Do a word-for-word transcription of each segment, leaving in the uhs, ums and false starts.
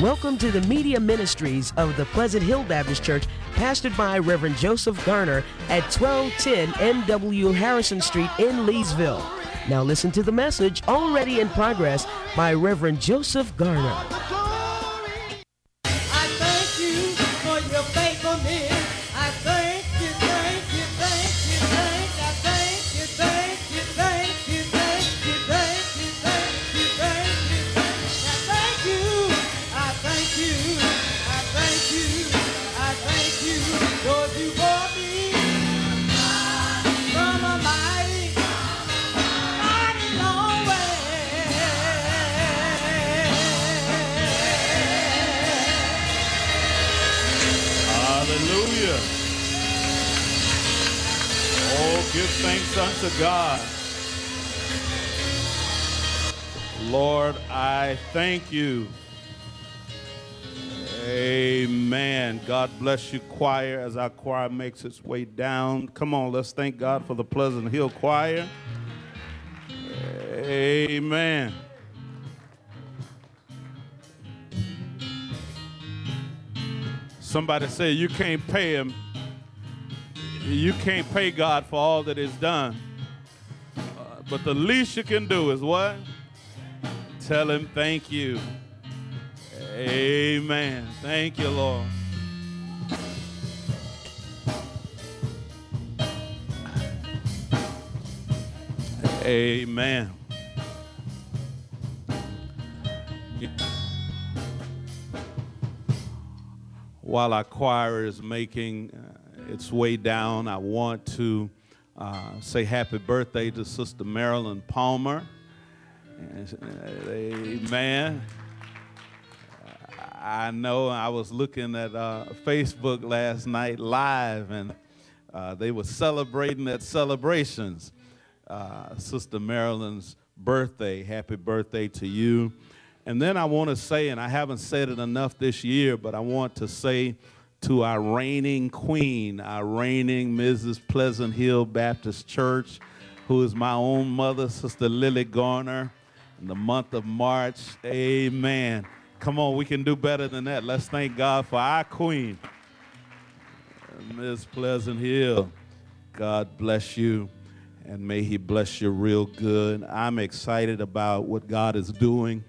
Welcome to the media ministries of the Pleasant Hill Baptist Church, pastored by Reverend Joseph Garner at twelve ten M W Harrison Street in Leesville. Now listen to the message already in progress by Reverend Joseph Garner. Give thanks unto God. Lord, I thank you. Amen. God bless you, choir, as our choir makes its way down. Come on, let's thank God for the Pleasant Hill Choir. Amen. Somebody say you can't pay him. You can't pay God for all that is done. Uh, but the least you can do is what? Tell him thank you. Amen. Thank you, Lord. Amen. While our choir is making uh, its way down, I want to uh, say happy birthday to Sister Marilyn Palmer. Amen. I know I was looking at uh, Facebook last night live, and uh, they were celebrating at Celebrations. Uh, Sister Marilyn's birthday. Happy birthday to you. And then I want to say, and I haven't said it enough this year, but I want to say to our reigning queen, our reigning Missus Pleasant Hill Baptist Church, who is my own mother, Sister Lily Garner, in the month of March. Amen. Come on, we can do better than that. Let's thank God for our queen, Miss Pleasant Hill. God bless you, and may he bless you real good. I'm excited about what God is doing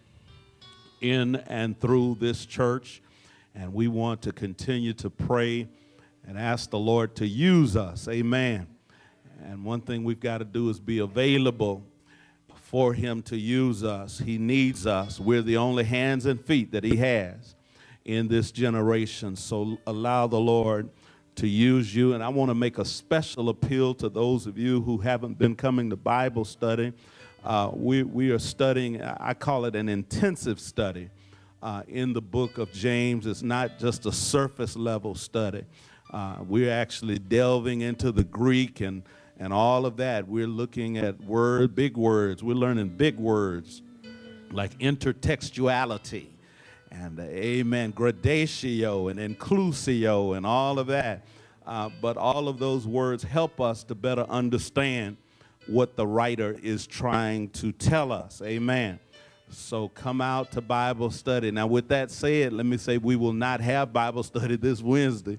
in and through this church, and we want to continue to pray and ask the Lord to use us. Amen. And one thing we've got to do is be available for him to use us. He needs us. We're the only hands and feet that he has in this generation. So allow the Lord to use you. And I want to make a special appeal to those of you who haven't been coming to Bible study. Uh, we, we are studying, I call it an intensive study uh, in the book of James. It's not just a surface level study. Uh, we're actually delving into the Greek and, and all of that. We're looking at word, big words. We're learning big words like intertextuality and, uh, amen, gradatio and inclusio and all of that. Uh, but all of those words help us to better understand what the writer is trying to tell us. Amen. So come out to Bible study. Now, with that said, let me say we will not have Bible study this Wednesday.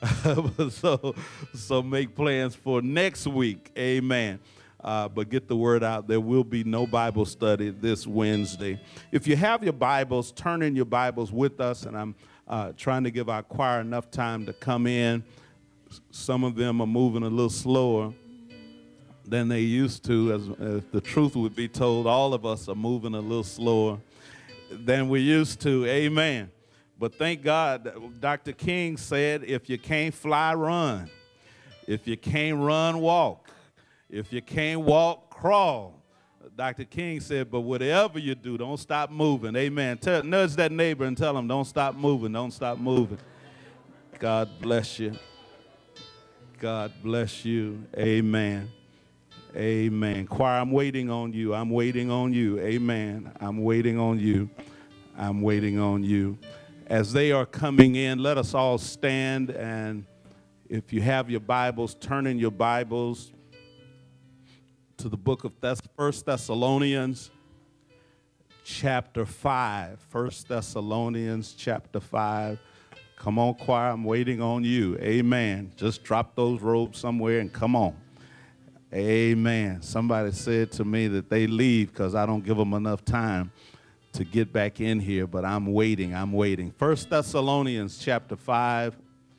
so, so make plans for next week. Amen. Uh, but get the word out. There will be no Bible study this Wednesday. If you have your Bibles, turn in your Bibles with us. And I'm uh, trying to give our choir enough time to come in. Some of them are moving a little slower than they used to. As if the truth would be told, all of us are moving a little slower than we used to. Amen. But thank God, Doctor King said, if you can't fly, run. If you can't run, walk. If you can't walk, crawl. Doctor King said, but whatever you do, don't stop moving. Amen. Tell, nudge that neighbor and tell him, don't stop moving. Don't stop moving. God bless you. God bless you. Amen. Amen. Choir, I'm waiting on you. I'm waiting on you. Amen. I'm waiting on you. I'm waiting on you. As they are coming in, let us all stand, and if you have your Bibles, turn in your Bibles to the book of Thess- First Thessalonians, chapter five. First Thessalonians chapter five. Come on, choir, I'm waiting on you. Amen. Just drop those robes somewhere and come on. Amen. Somebody said to me that they leave because I don't give them enough time to get back in here, but I'm waiting, I'm waiting. First Thessalonians chapter five,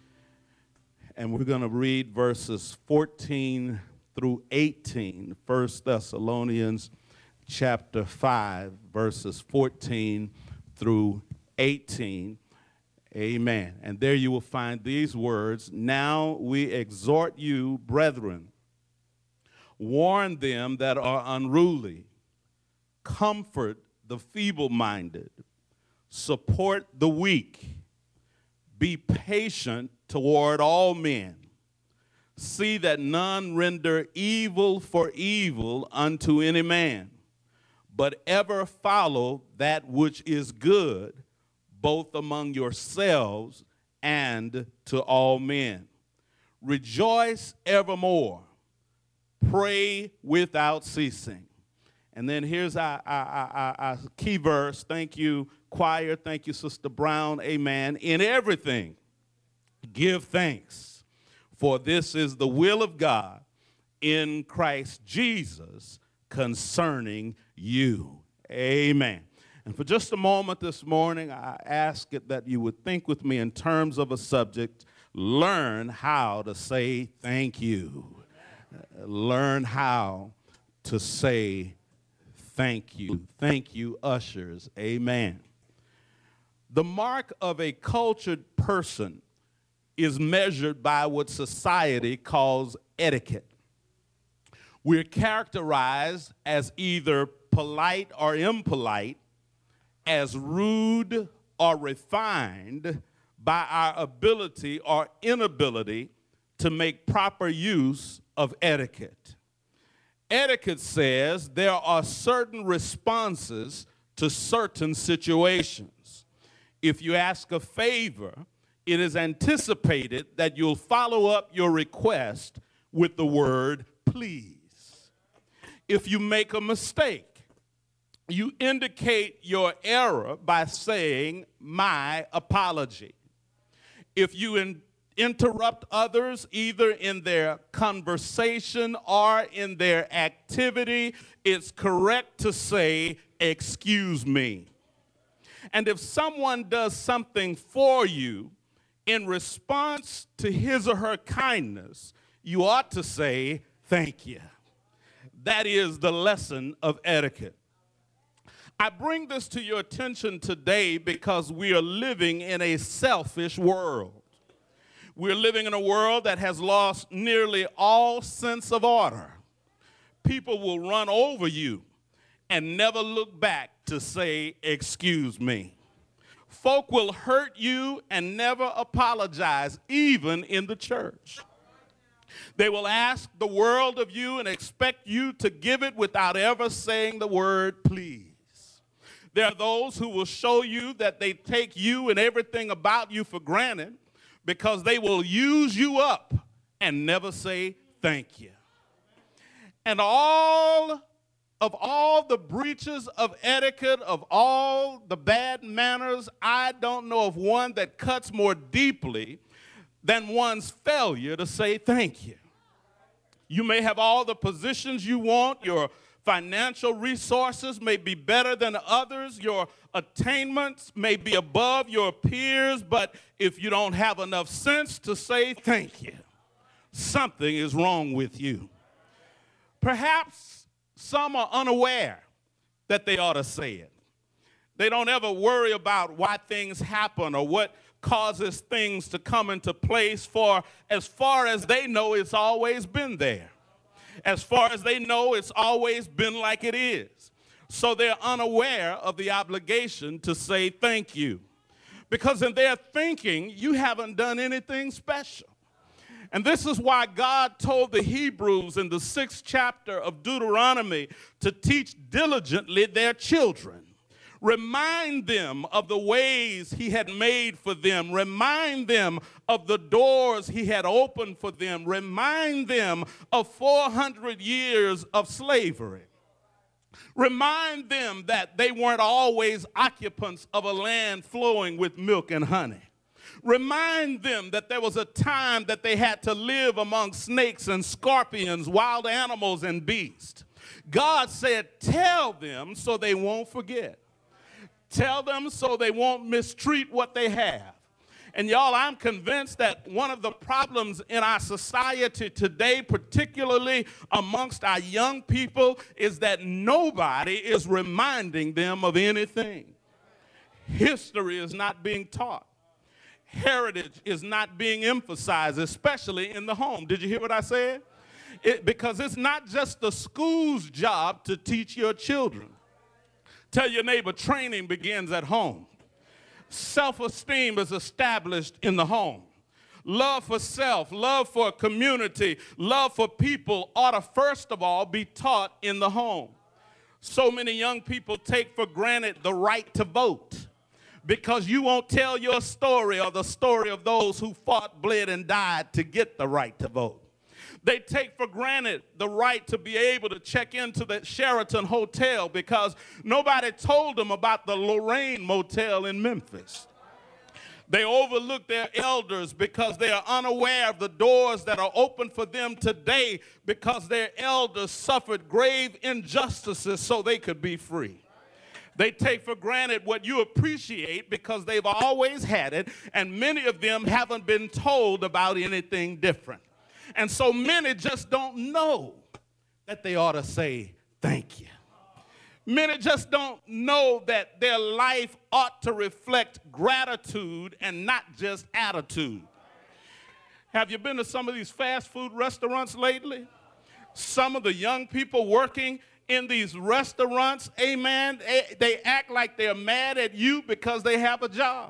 and we're going to read verses fourteen through eighteen. First Thessalonians chapter five, verses fourteen through eighteen. Amen. And there you will find these words. Now we exhort you, brethren, warn them that are unruly, comfort the feeble-minded, support the weak, be patient toward all men. See that none render evil for evil unto any man, but ever follow that which is good, both among yourselves and to all men. Rejoice evermore, pray without ceasing. And then here's our, our, our, our key verse. Thank you, choir. Thank you, Sister Brown. Amen. In everything, give thanks, for this is the will of God in Christ Jesus concerning you. Amen. And for just a moment this morning, I ask it that you would think with me in terms of a subject. Learn how to say thank you. Uh, learn how to say thank you. Thank you, ushers. Amen. The mark of a cultured person is measured by what society calls etiquette. We're characterized as either polite or impolite, as rude or refined by our ability or inability to make proper use of etiquette. Etiquette says there are certain responses to certain situations. If you ask a favor, it is anticipated that you'll follow up your request with the word please. If you make a mistake, you indicate your error by saying my apology. If you in interrupt others either in their conversation or in their activity, it's correct to say, excuse me. And if someone does something for you in response to his or her kindness, you ought to say, thank you. That is the lesson of etiquette. I bring this to your attention today because we are living in a selfish world. We're living in a world that has lost nearly all sense of order. People will run over you and never look back to say, excuse me. Folk will hurt you and never apologize, even in the church. They will ask the world of you and expect you to give it without ever saying the word please. There are those who will show you that they take you and everything about you for granted, because they will use you up and never say thank you. And all of all the breaches of etiquette, of all the bad manners, I don't know of one that cuts more deeply than one's failure to say thank you. You may have all the positions you want, your financial resources may be better than others, your attainments may be above your peers, but if you don't have enough sense to say thank you, something is wrong with you. Perhaps some are unaware that they ought to say it. They don't ever worry about why things happen or what causes things to come into place, for as far as they know, it's always been there. As far as they know, it's always been like it is. So they're unaware of the obligation to say thank you. Because in their thinking, you haven't done anything special. And this is why God told the Hebrews in the sixth chapter of Deuteronomy to teach diligently their children. Remind them of the ways he had made for them. Remind them of the doors he had opened for them. Remind them of four hundred years of slavery. Remind them that they weren't always occupants of a land flowing with milk and honey. Remind them that there was a time that they had to live among snakes and scorpions, wild animals and beasts. God said, tell them so they won't forget. Tell them so they won't mistreat what they have. And y'all, I'm convinced that one of the problems in our society today, particularly amongst our young people, is that nobody is reminding them of anything. History is not being taught. Heritage is not being emphasized, especially in the home. Did you hear what I said? It, because it's not just the school's job to teach your children. Tell your neighbor, training begins at home. Self-esteem is established in the home. Love for self, love for community, love for people ought to first of all be taught in the home. So many young people take for granted the right to vote because you won't tell your story or the story of those who fought, bled, and died to get the right to vote. They take for granted the right to be able to check into the Sheraton Hotel because nobody told them about the Lorraine Motel in Memphis. They overlook their elders because they are unaware of the doors that are open for them today because their elders suffered grave injustices so they could be free. They take for granted what you appreciate because they've always had it, and many of them haven't been told about anything different. And so many just don't know that they ought to say thank you. Many just don't know that their life ought to reflect gratitude and not just attitude. Have you been to some of these fast food restaurants lately? Some of the young people working in these restaurants, amen, they act like they're mad at you because they have a job.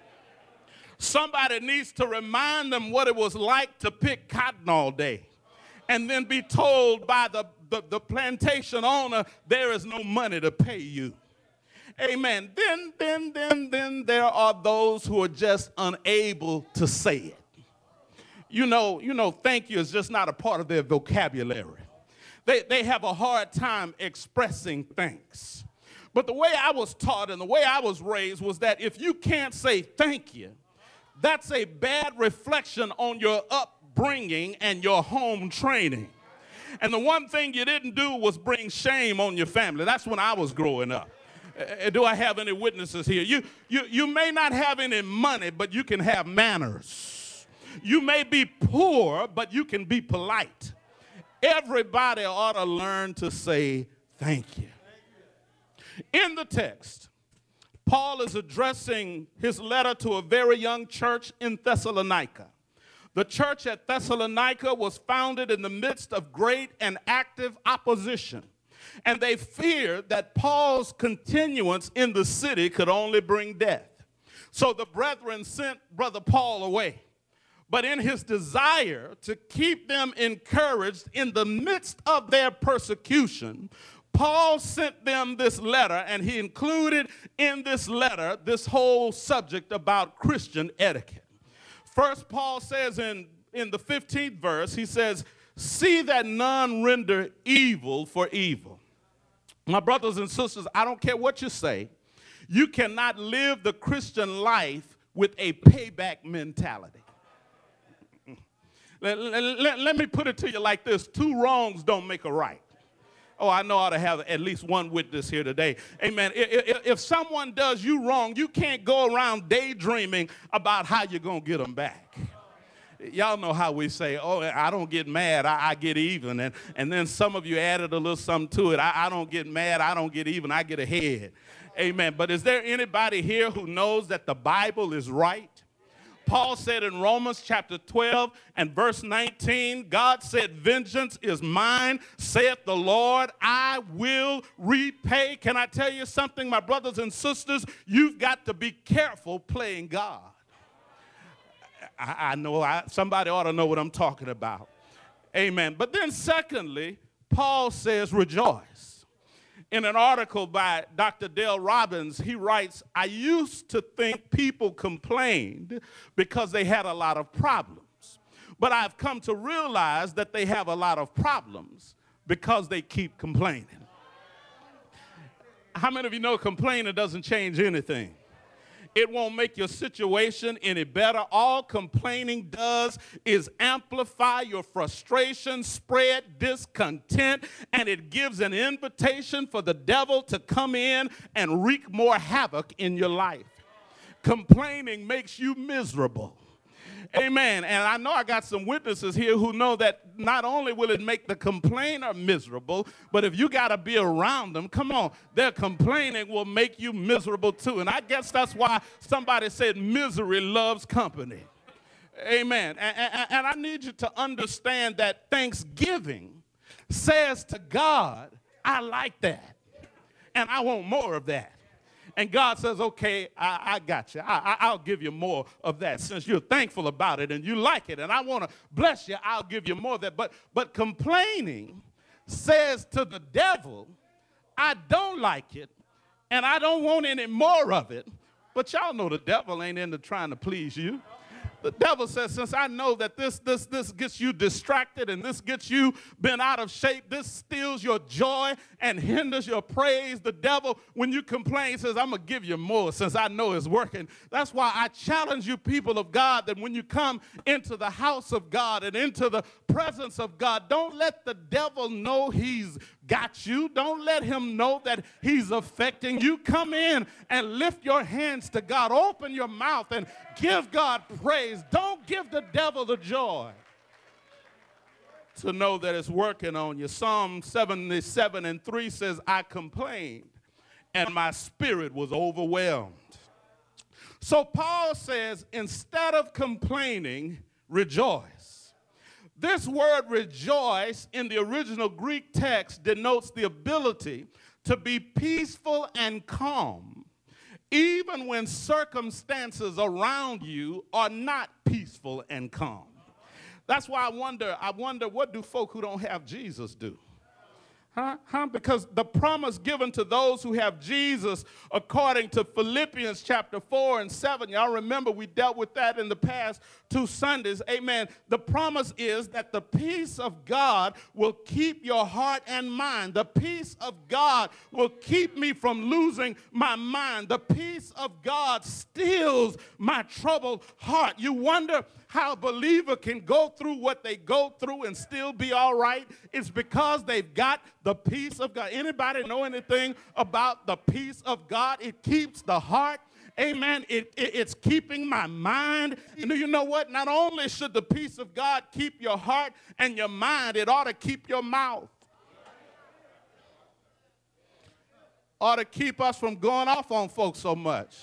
Somebody needs to remind them what it was like to pick cotton all day and then be told by the, the, the plantation owner there is no money to pay you. Amen. Then, then, then, then there are those who are just unable to say it. You know, you know, thank you is just not a part of their vocabulary. They, they have a hard time expressing thanks. But the way I was taught and the way I was raised was that if you can't say thank you, that's a bad reflection on your upbringing and your home training. And the one thing you didn't do was bring shame on your family. That's when I was growing up. Uh, do I have any witnesses here? You, you, you may not have any money, but you can have manners. You may be poor, but you can be polite. Everybody ought to learn to say thank you. In the text, Paul is addressing his letter to a very young church in Thessalonica. The church at Thessalonica was founded in the midst of great and active opposition, and they feared that Paul's continuance in the city could only bring death. So the brethren sent Brother Paul away. But in his desire to keep them encouraged in the midst of their persecution, Paul sent them this letter, and he included in this letter this whole subject about Christian etiquette. First, Paul says in, in the fifteenth verse, he says, see that none render evil for evil. My brothers and sisters, I don't care what you say, you cannot live the Christian life with a payback mentality. Let, let, let me put it to you like this. Two wrongs don't make a right. Oh, I know I ought to have at least one witness here today. Amen. If, if someone does you wrong, you can't go around daydreaming about how you're going to get them back. Y'all know how we say, oh, I don't get mad, I, I get even. And, and then some of you added a little something to it. I, I don't get mad, I don't get even, I get ahead. Amen. But is there anybody here who knows that the Bible is right? Paul said in Romans chapter twelve and verse nineteen, God said, vengeance is mine, saith the Lord, I will repay. Can I tell you something, my brothers and sisters? You've got to be careful playing God. I, I know I, somebody ought to know what I'm talking about. Amen. But then secondly, Paul says rejoice. In an article by Doctor Dale Robbins, he writes, I used to think people complained because they had a lot of problems. But I've come to realize that they have a lot of problems because they keep complaining. How many of you know complaining doesn't change anything? It won't make your situation any better. All complaining does is amplify your frustration, spread discontent, and it gives an invitation for the devil to come in and wreak more havoc in your life. Complaining makes you miserable. Amen. And I know I got some witnesses here who know that not only will it make the complainer miserable, but if you got to be around them, come on, their complaining will make you miserable too. And I guess that's why somebody said misery loves company. Amen. And, and, and I need you to understand that Thanksgiving says to God, I like that, and I want more of that. And God says, okay, I, I got you. I, I, I'll give you more of that since you're thankful about it and you like it. And I want to bless you. I'll give you more of that. But, but complaining says to the devil, I don't like it and I don't want any more of it. But y'all know the devil ain't into trying to please you. The devil says, since I know that this, this, this gets you distracted and this gets you bent out of shape, this steals your joy and hinders your praise. The devil, when you complain, says, I'm going to give you more since I know it's working. That's why I challenge you, people of God, that when you come into the house of God and into the presence of God, don't let the devil know he's got you. Don't let him know that he's affecting you. Come in and lift your hands to God. Open your mouth and give God praise. Don't give the devil the joy to know that it's working on you. Psalm seventy-seven and three says, I complained and my spirit was overwhelmed. So Paul says, instead of complaining, rejoice. This word rejoice in the original Greek text denotes the ability to be peaceful and calm, even when circumstances around you are not peaceful and calm. That's why I wonder, I wonder, what do folk who don't have Jesus do? Huh? Huh? Because the promise given to those who have Jesus, according to Philippians chapter four and seven, y'all remember we dealt with that in the past two Sundays, amen. The promise is that the peace of God will keep your heart and mind. The peace of God will keep me from losing my mind. The peace of God stills my troubled heart. You wonder how a believer can go through what they go through and still be all right? It's because they've got the peace of God. Anybody know anything about the peace of God? It keeps the heart. Amen. It, it, it's keeping my mind. And do you know what? Not only should the peace of God keep your heart and your mind, it ought to keep your mouth. Ought to keep us from going off on folks so much.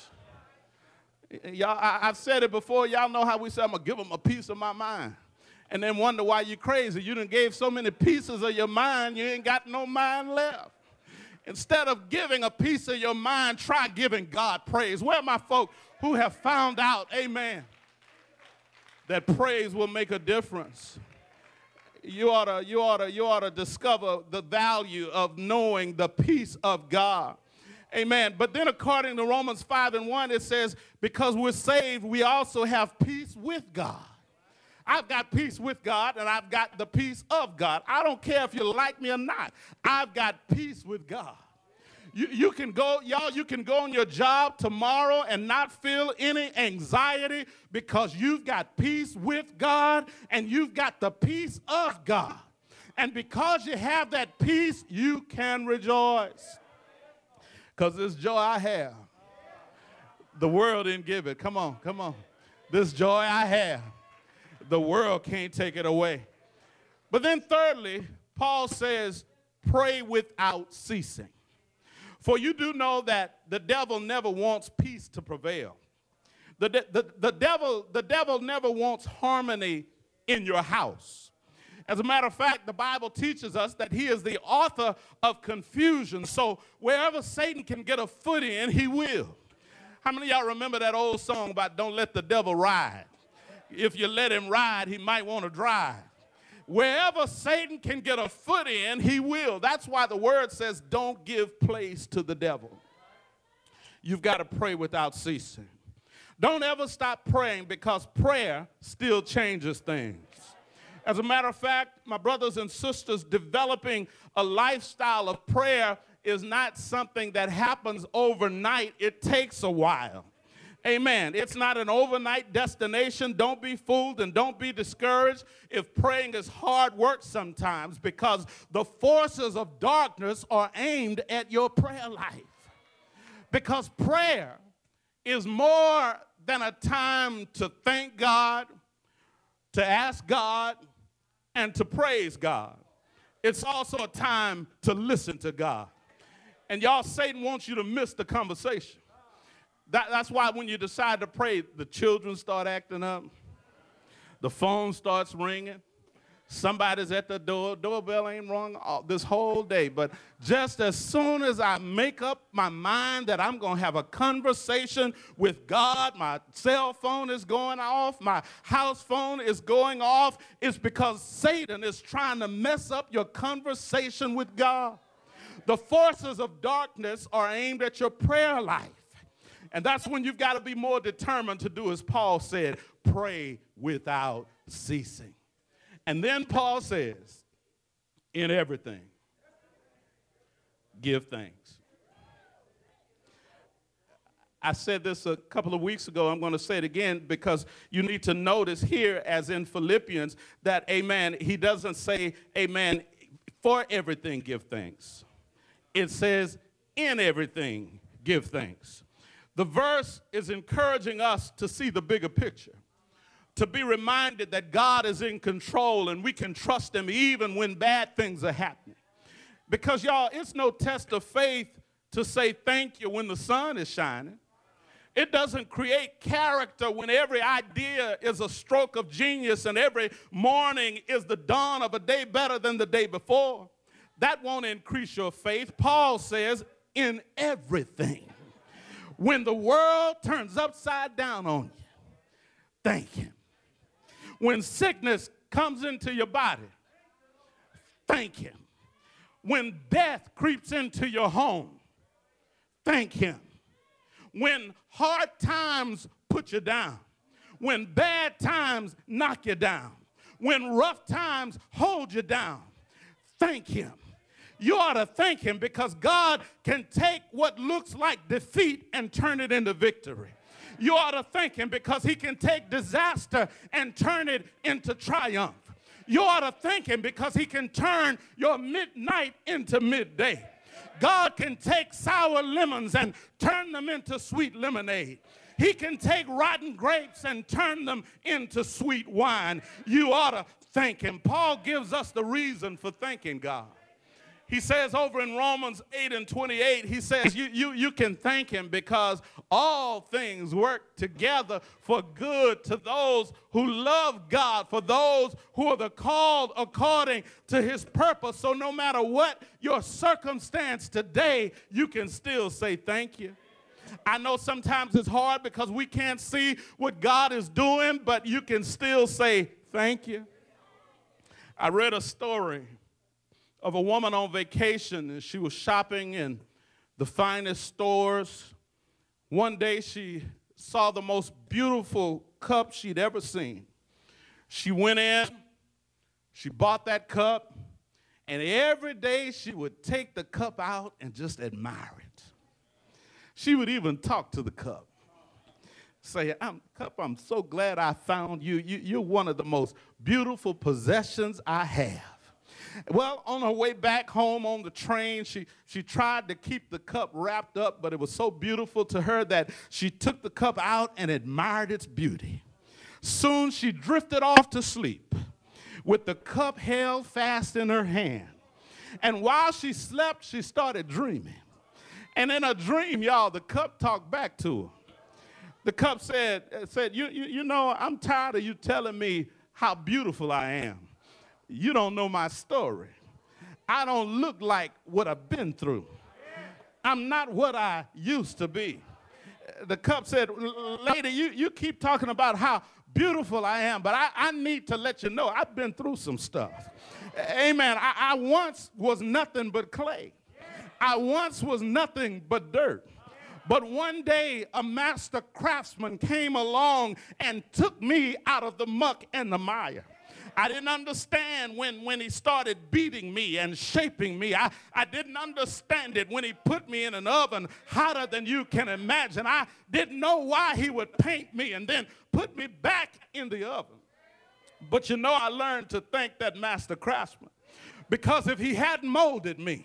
Y'all, I, I've said it before. Y'all know how we say, I'm going to give them a piece of my mind. And then wonder why you're crazy. You done gave so many pieces of your mind, you ain't got no mind left. Instead of giving a piece of your mind, try giving God praise. Where are my folk who have found out, amen, that praise will make a difference? You ought to, you ought to, you ought to discover the value of knowing the peace of God. Amen. But then according to Romans five and one, it says, because we're saved, we also have peace with God. I've got peace with God, and I've got the peace of God. I don't care if you like me or not. I've got peace with God. You, you can go, y'all, you can go on your job tomorrow and not feel any anxiety because you've got peace with God and you've got the peace of God. And because you have that peace, you can rejoice. Because this joy I have, the world didn't give it. Come on, come on. This joy I have, the world can't take it away. But then thirdly, Paul says, pray without ceasing. For you do know that the devil never wants peace to prevail. The, the, the, the, devil, the devil never wants harmony in your house. As a matter of fact, the Bible teaches us that he is the author of confusion. So wherever Satan can get a foot in, he will. How many of y'all remember that old song about don't let the devil ride? If you let him ride, he might want to drive. Wherever Satan can get a foot in, he will. That's why the word says don't give place to the devil. You've got to pray without ceasing. Don't ever stop praying because prayer still changes things. As a matter of fact, my brothers and sisters, developing a lifestyle of prayer is not something that happens overnight. It takes a while. Amen. It's not an overnight destination. Don't be fooled and don't be discouraged if praying is hard work sometimes, because the forces of darkness are aimed at your prayer life. Because prayer is more than a time to thank God, to ask God, and to praise God. It's also a time to listen to God. And y'all, Satan wants you to miss the conversation. That, that's why when you decide to pray, the children start acting up. The phone starts ringing. Somebody's at the door. Doorbell ain't rung all, this whole day. But just as soon as I make up my mind that I'm going to have a conversation with God, my cell phone is going off, my house phone is going off. It's because Satan is trying to mess up your conversation with God. The forces of darkness are aimed at your prayer life. And that's when you've got to be more determined to do as Paul said, pray without ceasing. And then Paul says, in everything, give thanks. I said this a couple of weeks ago. I'm going to say it again because you need to notice here, as in Philippians, that, amen, he doesn't say, amen, for everything give thanks. It says, in everything give thanks. The verse is encouraging us to see the bigger picture, to be reminded that God is in control and we can trust him even when bad things are happening. Because, y'all, it's no test of faith to say thank you when the sun is shining. It doesn't create character when every idea is a stroke of genius and every morning is the dawn of a day better than the day before. That won't increase your faith. Paul says, in everything. When the world turns upside down on you, thank him. When sickness comes into your body, thank him. When death creeps into your home, thank him. When hard times put you down, when bad times knock you down, when rough times hold you down, thank him. You ought to thank him, because God can take what looks like defeat and turn it into victory. You ought to thank him because he can take disaster and turn it into triumph. You ought to thank him because he can turn your midnight into midday. God can take sour lemons and turn them into sweet lemonade. He can take rotten grapes and turn them into sweet wine. You ought to thank him. Paul gives us the reason for thanking God. He says over in Romans eight and twenty-eight, he says you, you, you can thank him because all things work together for good to those who love God, for those who are the called according to his purpose. So no matter what your circumstance today, you can still say thank you. I know sometimes it's hard because we can't see what God is doing, but you can still say thank you. I read a story of a woman on vacation, and she was shopping in the finest stores. One day she saw the most beautiful cup she'd ever seen. She went in, she bought that cup, and every day she would take the cup out and just admire it. She would even talk to the cup. Say, I'm, cup, I'm so glad I found you. you. You're one of the most beautiful possessions I have. Well, on her way back home on the train, she, she tried to keep the cup wrapped up, but it was so beautiful to her that she took the cup out and admired its beauty. Soon she drifted off to sleep with the cup held fast in her hand. And while she slept, she started dreaming. And in a dream, y'all, the cup talked back to her. The cup said, said you, you, you know, I'm tired of you telling me how beautiful I am. You don't know my story. I don't look like what I've been through. I'm not what I used to be. The cup said, lady, you, you keep talking about how beautiful I am, but I, I need to let you know I've been through some stuff. Amen. I, I once was nothing but clay. I once was nothing but dirt. But one day, a master craftsman came along and took me out of the muck and the mire. I didn't understand when, when he started beating me and shaping me. I, I didn't understand it when he put me in an oven hotter than you can imagine. I didn't know why he would paint me and then put me back in the oven. But you know, I learned to thank that master craftsman, because if he hadn't molded me,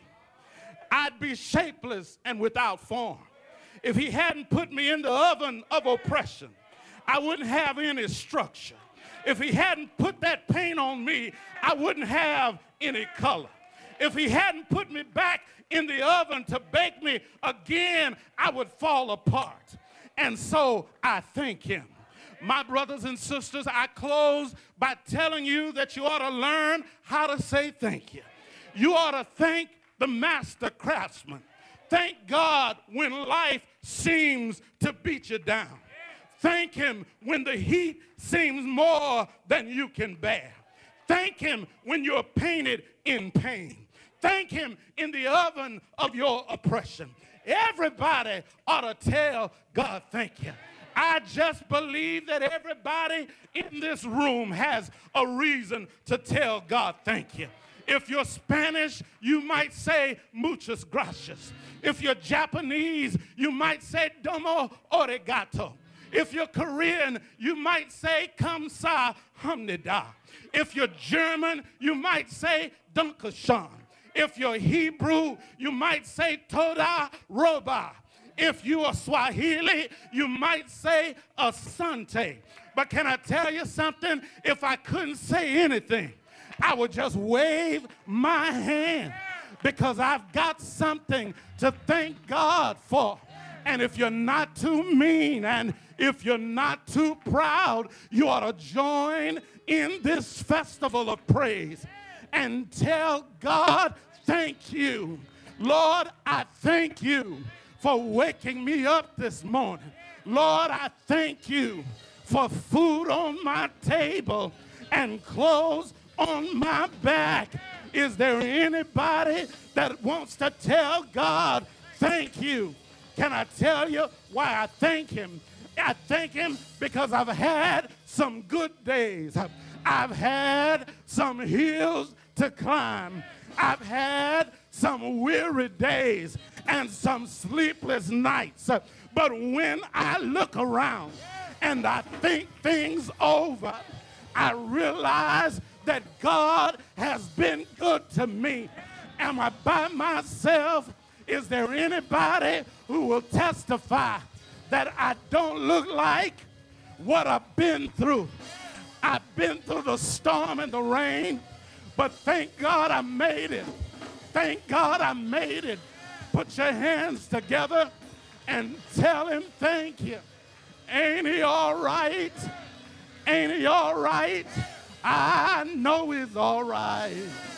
I'd be shapeless and without form. If he hadn't put me in the oven of oppression, I wouldn't have any structure. If he hadn't put that paint on me, I wouldn't have any color. If he hadn't put me back in the oven to bake me again, I would fall apart. And so I thank him. My brothers and sisters, I close by telling you that you ought to learn how to say thank you. You ought to thank the master craftsman. Thank God when life seems to beat you down. Thank him when the heat seems more than you can bear. Thank him when you're painted in pain. Thank him in the oven of your oppression. Everybody ought to tell God thank you. I just believe that everybody in this room has a reason to tell God thank you. If you're Spanish, you might say muchas gracias. If you're Japanese, you might say domo arigato. If you're Korean, you might say kamsa hamnida. If you're German, you might say dankeschön. If you're Hebrew, you might say toda roba. If you are Swahili, you might say asante. But can I tell you something? If I couldn't say anything, I would just wave my hand, because I've got something to thank God for. And if you're not too mean and if you're not too proud, you ought to join in this festival of praise and tell God, thank you. Lord, I thank you for waking me up this morning. Lord, I thank you for food on my table and clothes on my back. Is there anybody that wants to tell God thank you? Can I tell you why I thank him? I thank him because I've had some good days. I've had some hills to climb. I've had some weary days and some sleepless nights. But when I look around and I think things over, I realize that God has been good to me. Am I by myself? Is there anybody who will testify that I don't look like what I've been through? I've been through the storm and the rain, but thank God I made it. Thank God I made it. Put your hands together and tell him thank you. Ain't he all right? Ain't he all right? I know he's all right.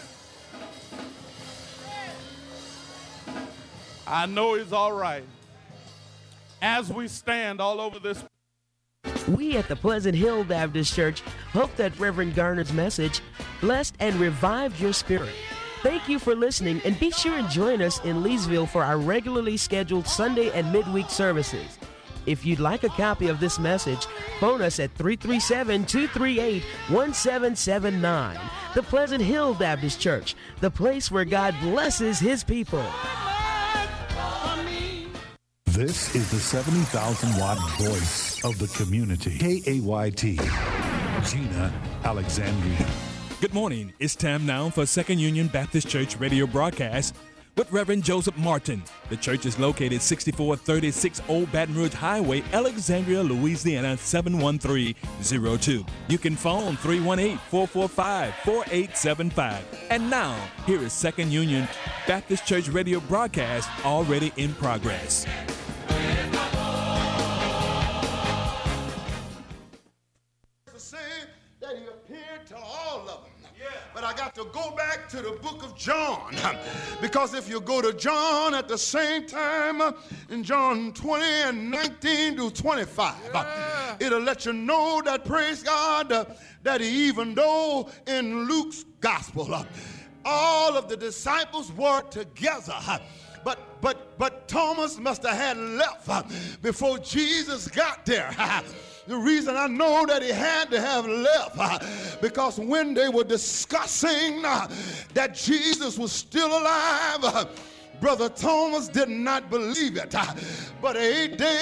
I know he's all right. As we stand all over this, we at the Pleasant Hill Baptist Church hope that Reverend Garner's message blessed and revived your spirit. Thank you for listening, and be sure and join us in Leesville for our regularly scheduled Sunday and midweek services. If you'd like a copy of this message, phone us at three three seven, two three eight, one seven seven nine. The Pleasant Hill Baptist Church, the place where God blesses his people. This is the seventy thousand watt voice of the community. K A Y T, Gina Alexandria. Good morning. It's time now for Second Union Baptist Church radio broadcast with Reverend Joseph Martin. The church is located sixty-four thirty-six Old Baton Rouge Highway, Alexandria, Louisiana, seven one three zero two. You can phone three one eight, four four five, four eight seven five. And now, here is Second Union Baptist Church radio broadcast already in progress. That he appeared to all of them. Yeah. But I got to go back to the book of John, because if you go to John at the same time in John twenty and nineteen to twenty-five, yeah, it'll let you know that, praise God, uh, that even though in Luke's gospel uh, all of the disciples were together, uh, but but but Thomas must have had left uh, before Jesus got there. The reason I know that he had to have left uh, because when they were discussing uh, that Jesus was still alive, uh, Brother Thomas did not believe it. Uh, but eight days